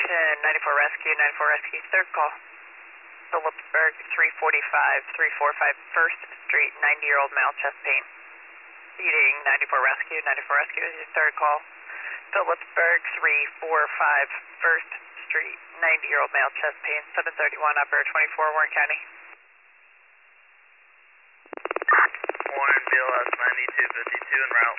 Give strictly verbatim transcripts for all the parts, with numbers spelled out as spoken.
Attention, ninety-four Rescue, ninety-four Rescue, third call. Phillipsburg, three forty-five, three forty-five First Street, ninety-year-old male, chest pain. Repeating, ninety-four Rescue, ninety-four Rescue is your third call. Phillipsburg, three forty-five First Street, ninety-year-old male, chest pain, seven thirty-one, operator twenty-four, Warren County. Warren, B L S ninety-two fifty-two en route.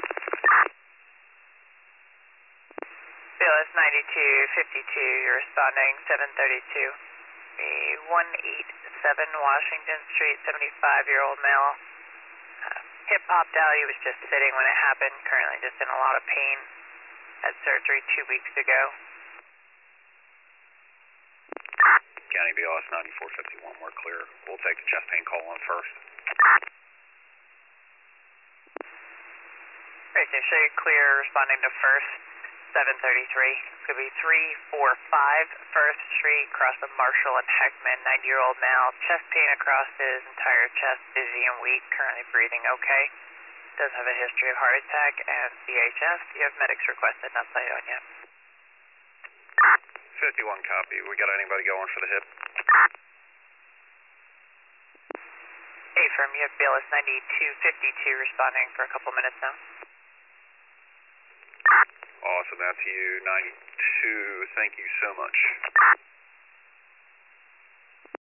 B L S ninety-two fifty-two, you're responding, seven thirty-two. one eighty-seven Washington Street, seventy-five-year-old male. Uh, hip popped out, he was just sitting when it happened, currently just in a lot of pain. Had surgery two weeks ago. County B L S ninety-four fifty-one, we're clear. We'll take the chest pain call on first. Great, so show you clear, responding to first, seven thirty-three. It's going to be three forty-five First Street, across the Marshall and Heckman, ninety-year-old male, chest pain across his entire chest, dizzy and weak, currently breathing okay. Does have a history of heart attack and C H F. You have medics requested, not sight on yet. fifty-one copy. We got anybody going for the hip? Hey, firm, you have B L S ninety-two fifty-two responding for a couple minutes now. Awesome, that's you, ninety-two. Thank you so much.